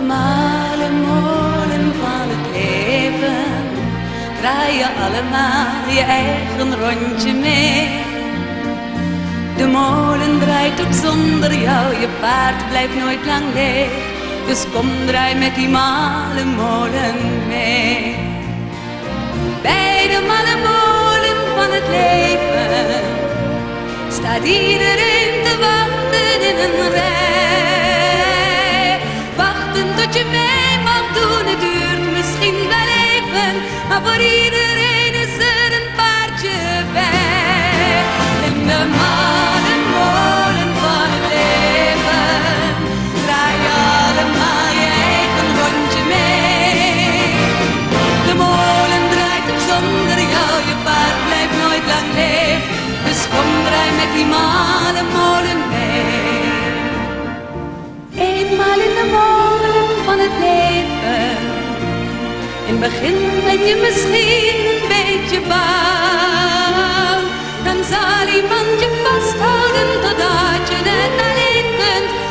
malen molen van het leven, draai je allemaal je eigen rondje mee. De molen draait ook zonder jou, je paard blijft nooit lang leeg. Dus kom, draai met die malle molen mee. Bij de malle molen van het leven staat iedereen te wachten in een rij. Wachten tot je mee mag doen, het duurt misschien wel even, maar voor iedereen is er een paardje bij. In de malle molen van het leven draai je allemaal je eigen rondje mee. De molen draait ook zonder jou, je paard blijft nooit lang leeg. Dus kom, draai met die malle molen mee. Eenmaal in de molen van het leven, in het begin ben je misschien een beetje bang. Dan zal iemand je vasthouden totdat je net alleen kunt.